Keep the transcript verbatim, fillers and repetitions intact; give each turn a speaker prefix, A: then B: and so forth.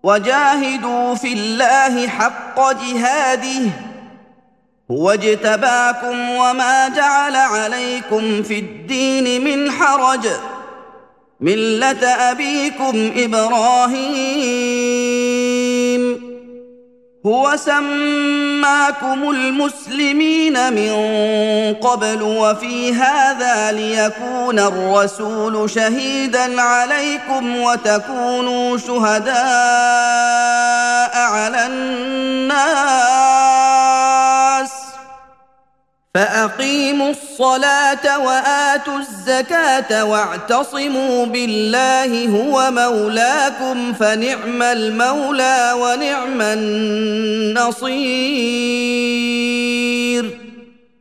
A: وجاهدوا في الله حق جهاده هو اجتباكم وما جعل عليكم في الدين من حرج ملة أبيكم إبراهيم هو سماكم المسلمين من قبل وفي هذا ليكون الرسول شهيدا عليكم وتكونوا شهداء على الناس فأقيموا الصلاة وآتوا الزكاة واعتصموا بالله هو مولاكم فنعم المولى ونعم النصير.